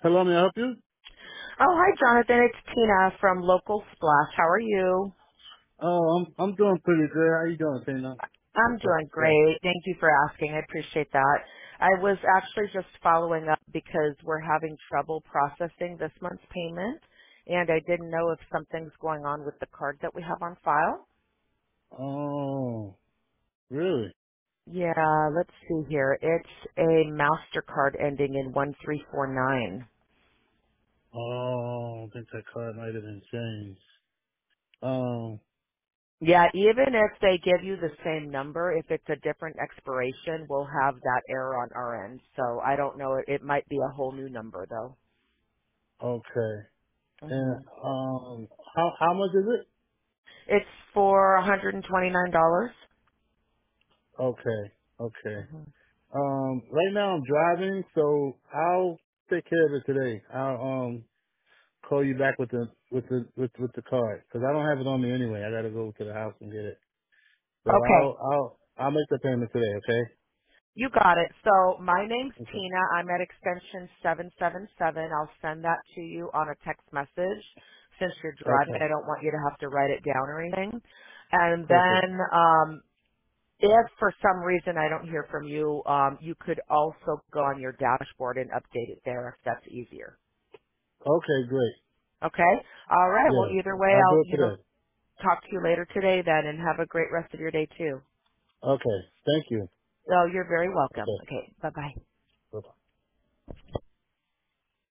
Hello, may I help you? Oh, hi, Jonathan. It's Tina from Local Splash. How are you? Oh, I'm doing pretty good. How you doing, Tina? I'm What's up? doing What's up? great. Thank you for asking. I appreciate that. I was actually just following up because we're having trouble processing this month's payment, and I didn't know if something's going on with the card that we have on file. Oh, really? Yeah, let's see here. It's a MasterCard ending in 1349. Oh, I think that card might have been changed. Um, Yeah, even if they give you the same number, if it's a different expiration, we'll have that error on our end. So I don't know. It might be a whole new number though. okay. And hmm how much is it? It's for $129. Okay, okay. hmm Right now I'm driving, so I'll take care of it today. I'll call you back with the card because I don't have it on me anyway. I gotta go to the house and get it. So Okay, I'll make the payment today. Okay. you got it. So my name's Okay. Tina. I'm at extension 777. I'll send that to you on a text message. Since you're driving, Okay. I don't want you to have to write it down or anything. And Perfect. then if for some reason I don't hear from you, you could also go on your dashboard and update it there if that's easier. Okay, great. Okay? All right. Well, Yeah, either way, I'll I'll do it today. talk to you later today then, and have a great rest of your day too. Okay, thank you. Oh, you're very welcome. Okay. Okay. Bye bye.